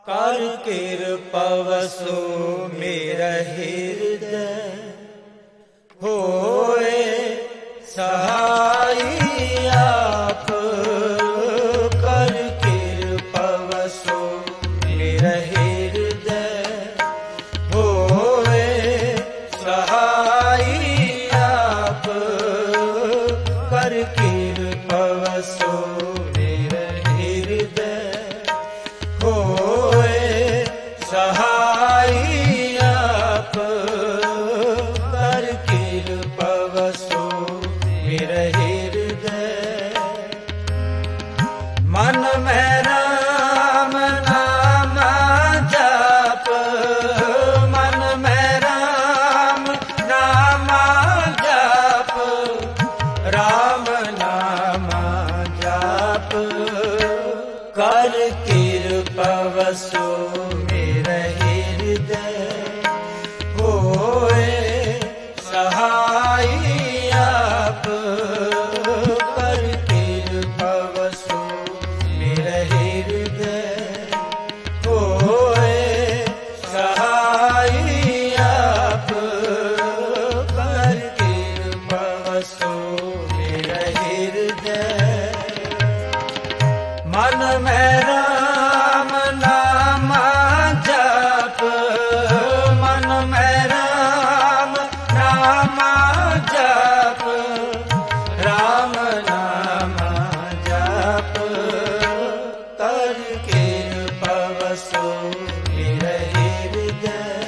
कर कृपवसु मेरा हृदय होए सहाय आप। कर कृपवसु मेरा हृदय होए सहाय आप। कर कृपवसु मेरा हृदय होए सहाय आप। कर कृपवसु मेरा हृदय। मन में राम नाम जाप। मन में राम नाम जाप। राम नाम जाप। कर कृपवसु मेरा हृदय होए सहाय आप। कर कृपवसु मेरा हृदय होए सहाय आप। कर कृपवसु मेरा हृदय। मन में राम नाम जाप। मन में राम नाम जाप। राम नाम जाप। कर कृपवसु मेरा हृदय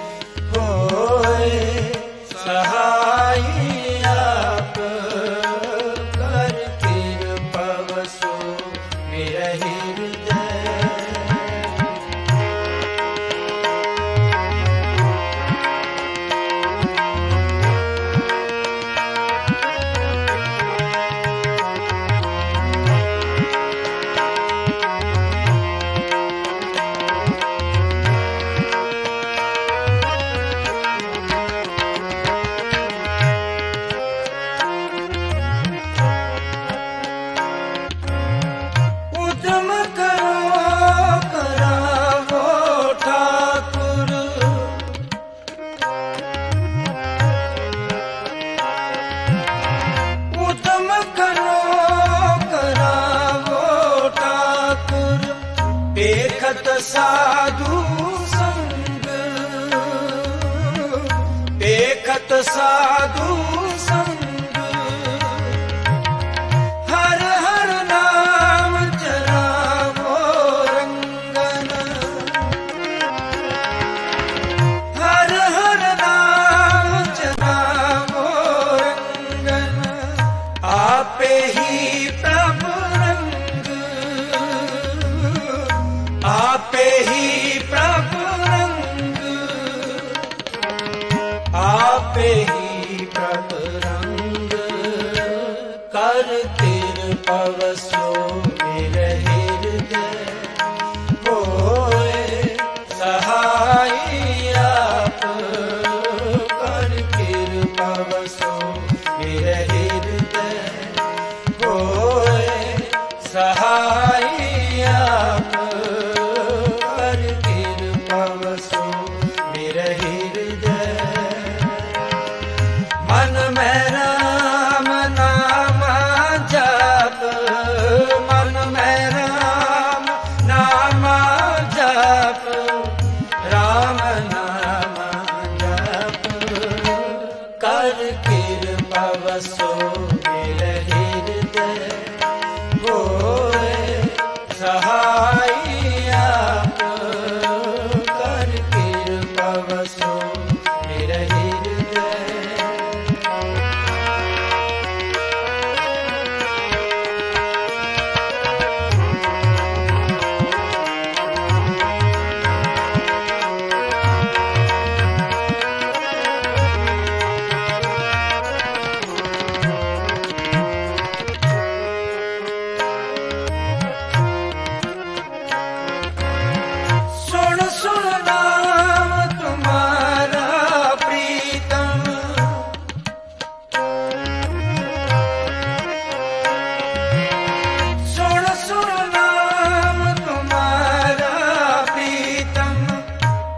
होए सहाय आप। कर कृपवसु मेरा हृदय। उद्यम करो करावो ठाकुर। उद्यम करो करावो ठाकुर। देखत साधु संग। देखत साधु संग। हर हर नाम चरावो रंगन। हर हर नाम चरावो रंगन। आपे ही प्रभु रंग। आपे ही प्रभु रंग। आपे ही प्रभु रंग। कर कृपवसु मेरा हृदय होए सहाय आप। कर कृपवसु मेरा हृदय होए सहाय आप। कर कृपवसु मेरा हृदय। मन में राम नाम जाप।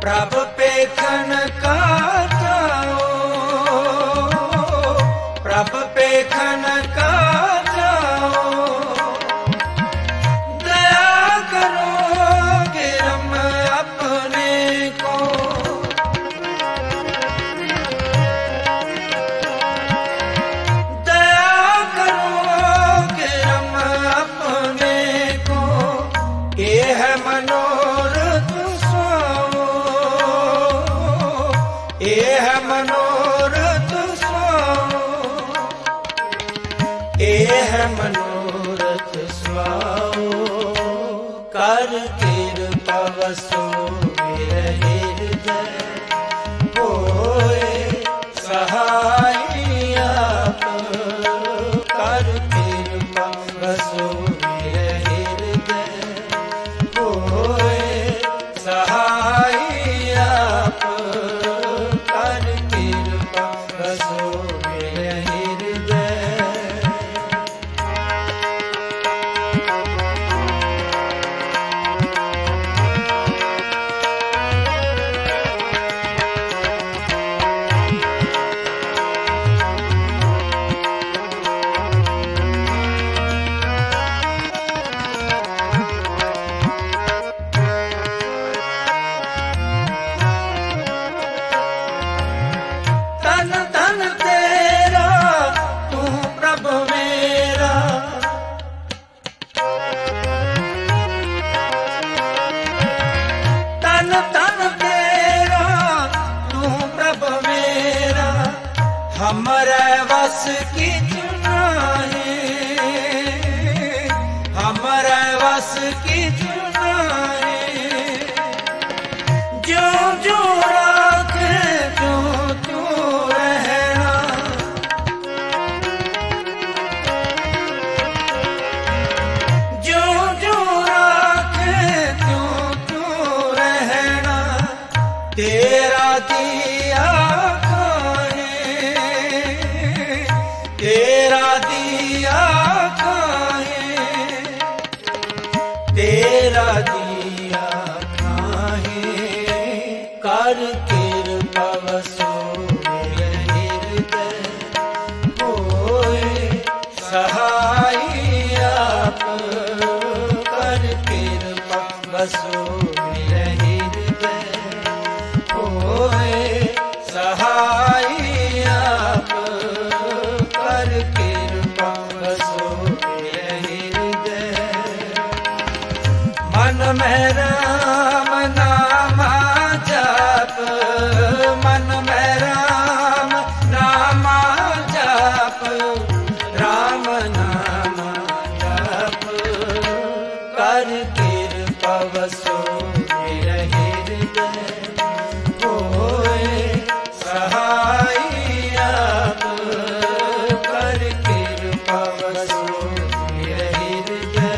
प्रभ पेखन का जाओ, प्रभ पेखन का जाओ, दया करोगे रम अपने को, दया करोगे रम अपने को, ये है मनोरथ स्वाओ, ये है मनोरथ स्वाओ, ये है मनोरथ स्वाओ, कर कृपा वसो मेरे हृदय, होए सहाय आप, कर कृपा वसो मेरे हृदय, होए सहाय आप, कर कृपा वसो मेरे हृदय। तन तन तेरा तू प्रभु मेरा, तन तन तेरा तू प्रभु मेरा, हमरे वस की चुनाई, हमरे वस की चुनाई, जो जो राखे जो जो रहना, जो जो राखे जो जो रहना, तेरा दिया खाए, तेरा दिया खाए, तेरा दिया खाए, कर कृपा वसो मेरे हृदय, होए सहाय आप, कर कृपा वसो मेरे हृदय, होए सहाय आप, कर कृपा वसो मेरे हृदय। मन में राम नामा जाप, मन में राम नामा जाप, राम नामा जाप, कर कृपा वसो मेरे हृदय, होए सहाय आप, कर कृपा वसो मेरे हृदय।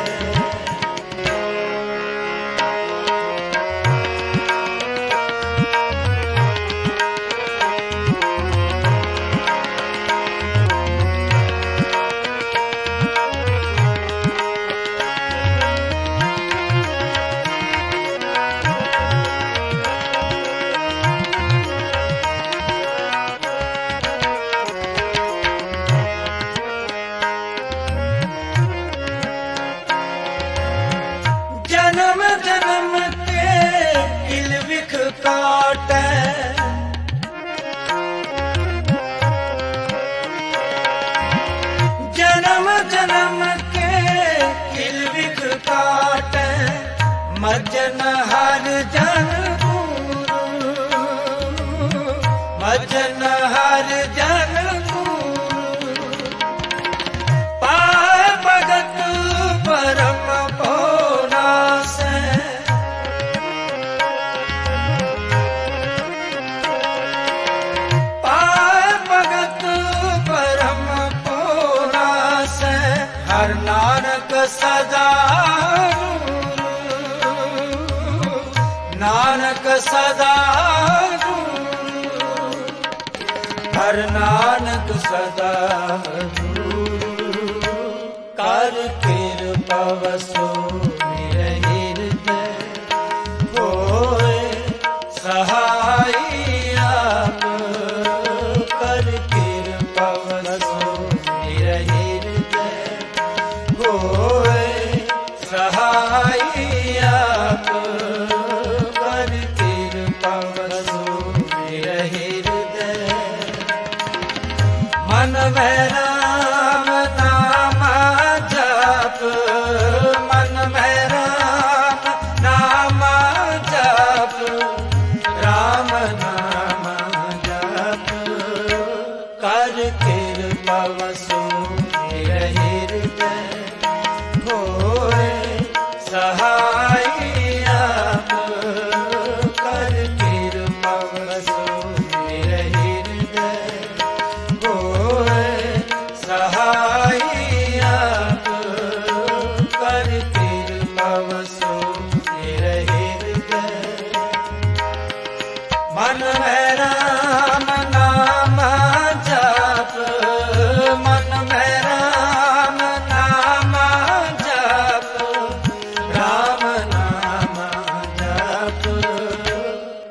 जन्म जन्म के किलविख काटे, जन्म जन्म के किलविख काटे, मज्जन हर जन गुरु, मज्जन हर जन गुरु, पाए भगत परम भोला से, पाए भगत परम भोला से, हर नानक सदा गुरु, नानक सदा गुरु, हर नानक सदा गुरु, कर कृपा वसो मेरे हृदय, होए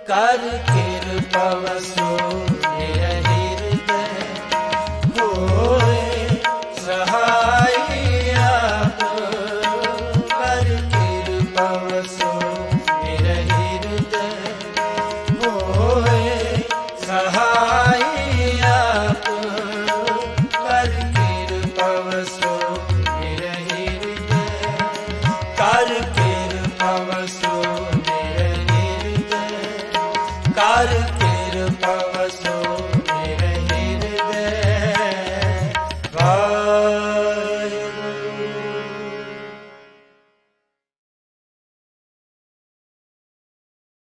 कर कृपा वसो हृदय होए सहाय आप। कर कृपा वसो हृदय होए सहाय आप। कर कृपा वसो हृदय कर कृपा वसो हृदय कर